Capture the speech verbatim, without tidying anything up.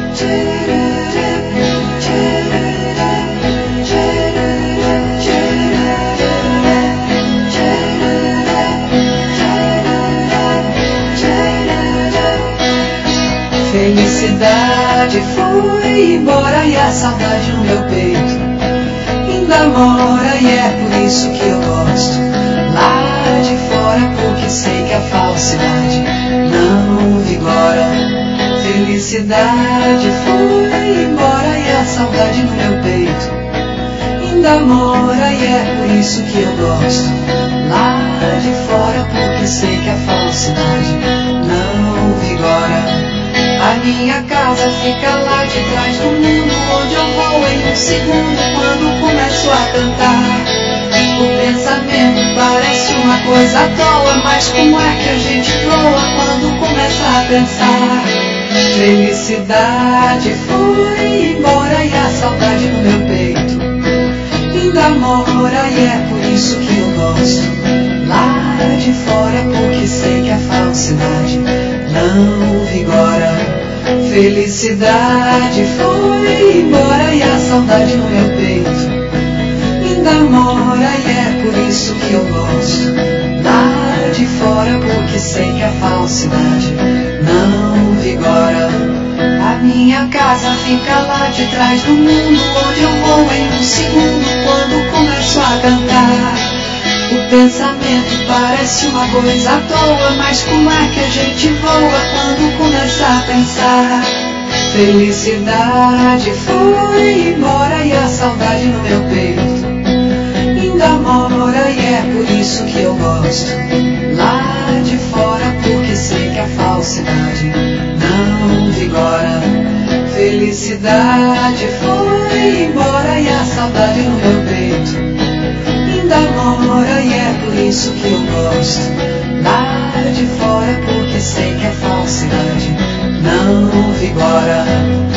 Felicidade foi embora e a saudade no meu peito ainda mora, e é por isso que eu gosto lá de fora, porque sei que a falsidade não vigora. Felicidade foi embora e a saudade no meu peito ainda mora, e é por isso que eu gosto lá de fora, porque sei que a falsidade não vigora. A minha casa fica lá de trás do mundo, onde eu vou em um segundo quando começo a cantar. O pensamento parece uma coisa à toa, mas como é que a gente voa quando começa a pensar? Felicidade foi embora e a saudade no meu peito ainda mora, e é por isso que eu gosto lá de fora, porque sei que a falsidade não vigora. Felicidade foi embora e a saudade no meu peito ainda mora, e é por isso que eu gosto lá de fora, porque sei que a falsidade não vigora. A minha casa fica lá de trás do mundo, onde eu vou em um segundo quando começo a cantar. O pensamento parece uma coisa à toa, mas como é que a gente voa quando começa a pensar? Felicidade foi embora e a saudade no meu peito ainda mora, e é por isso que eu gosto lá de fora, porque sei que a falsidade não vigora. Felicidade foi embora e a saudade no meu peito ainda mora, e é por isso que eu gosto lá de fora, porque sei que a falsidade não vigora.